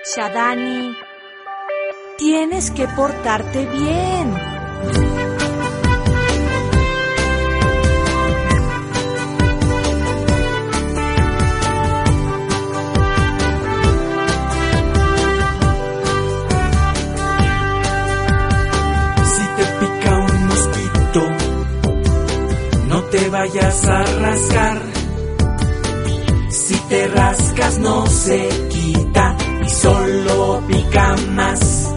Shadani, tienes que portarte bien. Si te pica un mosquito, no te vayas a rascar. Si te rascas no se quita y solo pica más.